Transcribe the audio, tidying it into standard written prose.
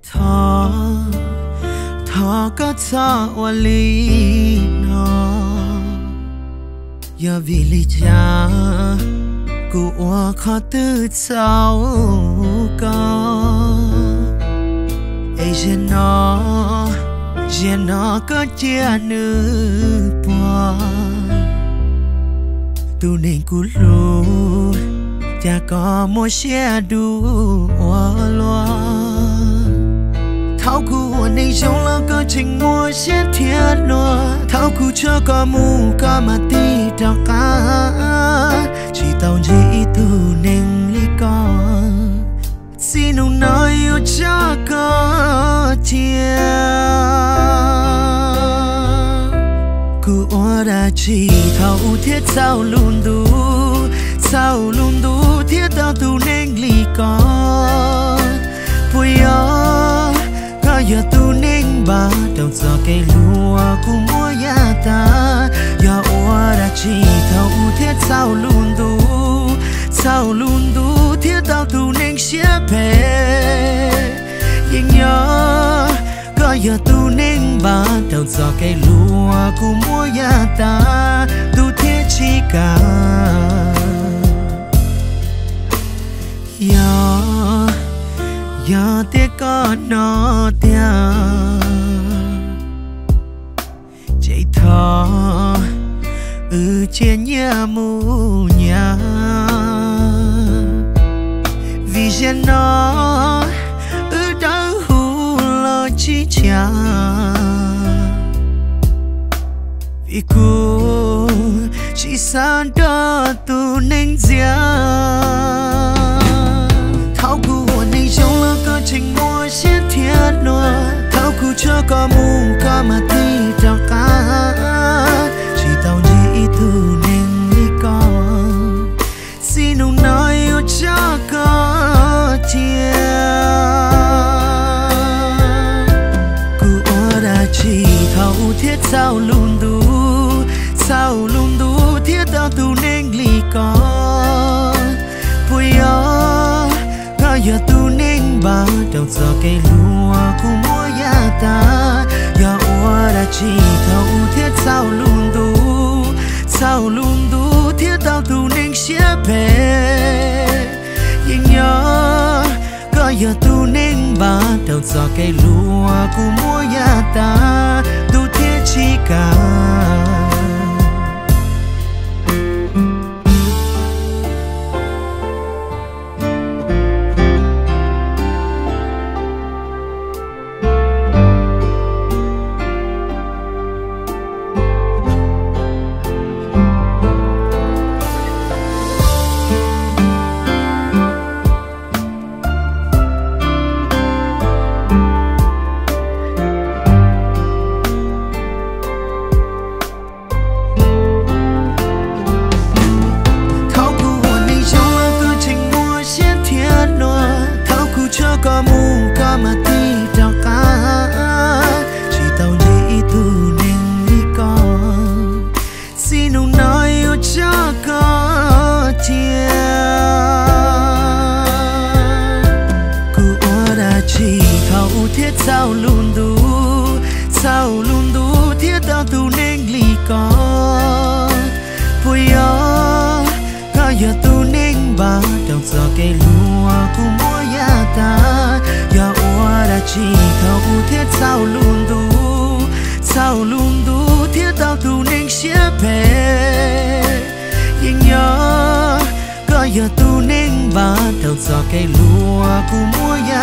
thọ thọ có thọ wa li nó giờ vì lý cha của khó tư sao có ấy giờ nó có chia nữ bò tu nên cú lu cha có một xe đu loa tháo cú nên trong lòng có trình mua xe thiệt loa tháo cú cho có mu có mà ti đào cá chỉ tao chỉ tu nên lý con xin ông nói yêu cho có thiệt cú đã chỉ thấu thiết sao luôn đủ thiết tao tu nên lý con bây giờ có giờ tu nên ba đầu giờ cây lúa cũng mua ya ta giờ đã chỉ thấu thiết sao luôn đủ thiết tao tu nên xếp về nhưng nhớ có giờ tu nên ba đầu giờ cây lúa cũng mua ya ta tu thiết chỉ cả giờ tiếc có nó tia chạy thọ trên nhà mu nhà vì gen nó đã hù lo chi cha vì cô chỉ san đó tu nên dia tháo cú này trong lòng có trình mua xe thiệt loa tháo cú cho có mu có mà ti đào cá chỉ tao chỉ tu nên lý con xin ông nói yêu cho có thiệt cú đã chỉ thấu thiết sao luôn đủ thiết tao tu nên lý con bây giờ tu nên ba đầu giờ cây lúa cũng mua ya ta giờ đã chỉ thấu thiết sao luôn đủ thiết tao tu nên xếp về nhưng nhớ có giờ tu nên ba đầu giờ cây lúa cũng mua ya ta tu thiết chỉ cả có mu có mà ti đào cá chỉ tao chỉ tu nên lý con xin ông nói yêu cho có thiệt cú đã chỉ thấu thiết sao luôn đủ thiết tao tu nên lý con bây giờ có giờ tu nên ba đầu giờ cây lúa cũng mua ya ta giờ đã chỉ thấu thiết sao luôn đủ thiết tao tu nên xếp về nhưng nhớ có giờ tu nên ba đầu giờ cây lúa cũng mua ya